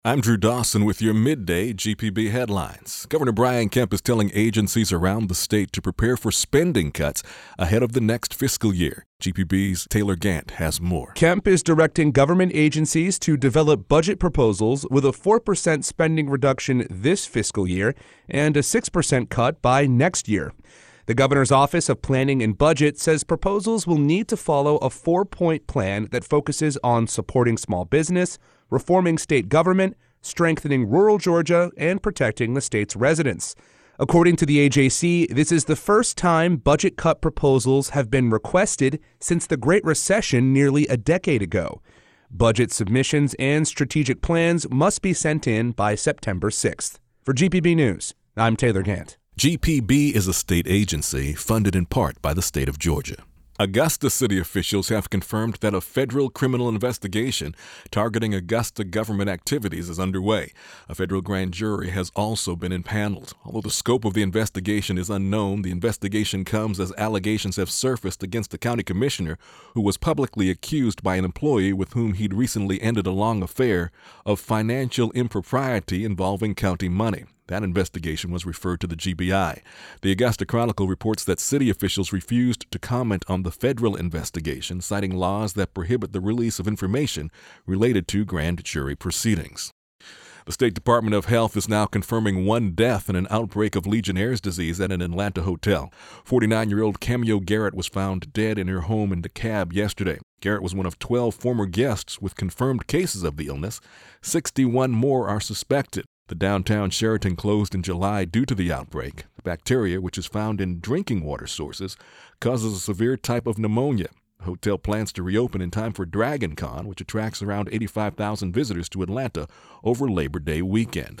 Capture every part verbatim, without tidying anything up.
I'm Drew Dawson with your midday G P B headlines. Governor Brian Kemp is telling agencies around the state to prepare for spending cuts ahead of the next fiscal year. G P B's Taylor Gant has more. Kemp is directing government agencies to develop budget proposals with a four percent spending reduction this fiscal year and a six percent cut by next year. The governor's Office of Planning and Budget says proposals will need to follow a four-point plan that focuses on supporting small business, reforming state government, strengthening rural Georgia, and protecting the state's residents. According to the A J C, this is the first time budget cut proposals have been requested since the Great Recession nearly a decade ago. Budget submissions and strategic plans must be sent in by September sixth. For G P B News, I'm Taylor Gant. G P B is a state agency funded in part by the state of Georgia. Augusta city officials have confirmed that a federal criminal investigation targeting Augusta government activities is underway. A federal grand jury has also been impaneled. Although the scope of the investigation is unknown, the investigation comes as allegations have surfaced against a county commissioner who was publicly accused by an employee with whom he'd recently ended a long affair of financial impropriety involving county money. That investigation was referred to the G B I. The Augusta Chronicle reports that city officials refused to comment on the federal investigation, citing laws that prohibit the release of information related to grand jury proceedings. The State Department of Health is now confirming one death in an outbreak of Legionnaire's disease at an Atlanta hotel. forty-nine-year-old Cameo Garrett was found dead in her home in DeKalb yesterday. Garrett was one of twelve former guests with confirmed cases of the illness. sixty-one more are suspected. The downtown Sheraton closed in July due to the outbreak. The bacteria, which is found in drinking water sources, causes a severe type of pneumonia. The hotel plans to reopen in time for Dragon Con, which attracts around eighty-five thousand visitors to Atlanta over Labor Day weekend.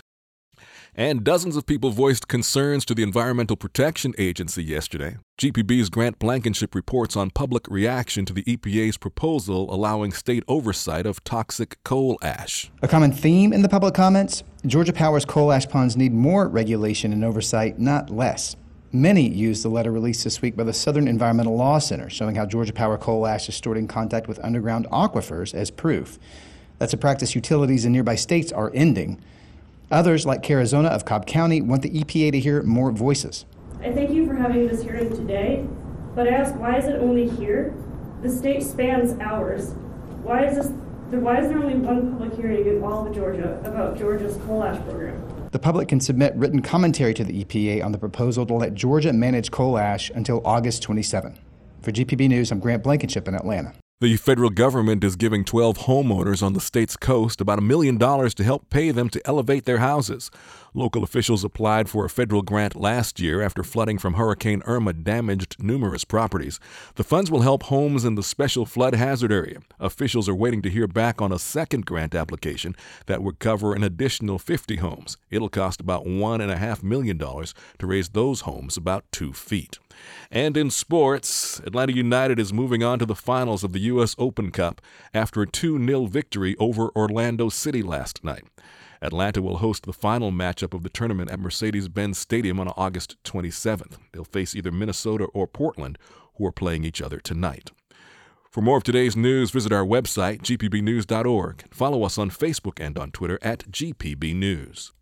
And dozens of people voiced concerns to the Environmental Protection Agency yesterday. G P B's Grant Blankenship reports on public reaction to the E P A's proposal allowing state oversight of toxic coal ash. A common theme in the public comments: Georgia Power's coal ash ponds need more regulation and oversight, not less. Many used the letter released this week by the Southern Environmental Law Center, showing how Georgia Power coal ash is stored in contact with underground aquifers as proof. That's a practice utilities in nearby states are ending. Others, like Carizona of Cobb County, want the E P A to hear more voices. I thank you for having this hearing today, but I ask, why is it only here? The state spans hours. Why is this? Why is there only one public hearing in all of Georgia about Georgia's coal ash program? The public can submit written commentary to the E P A on the proposal to let Georgia manage coal ash until August twenty-seventh. For G P B News, I'm Grant Blankenship in Atlanta. The federal government is giving twelve homeowners on the state's coast about a million dollars to help pay them to elevate their houses. Local officials applied for a federal grant last year after flooding from Hurricane Irma damaged numerous properties. The funds will help homes in the special flood hazard area. Officials are waiting to hear back on a second grant application that would cover an additional fifty homes. It'll cost about one point five million dollars to raise those homes about two feet. And in sports, Atlanta United is moving on to the finals of the U S Open Cup after a two nil victory over Orlando City last night. Atlanta will host the final matchup of the tournament at Mercedes-Benz Stadium on August twenty-seventh. They'll face either Minnesota or Portland, who are playing each other tonight. For more of today's news, visit our website, g p b news dot org. Follow us on Facebook and on Twitter at G P B News.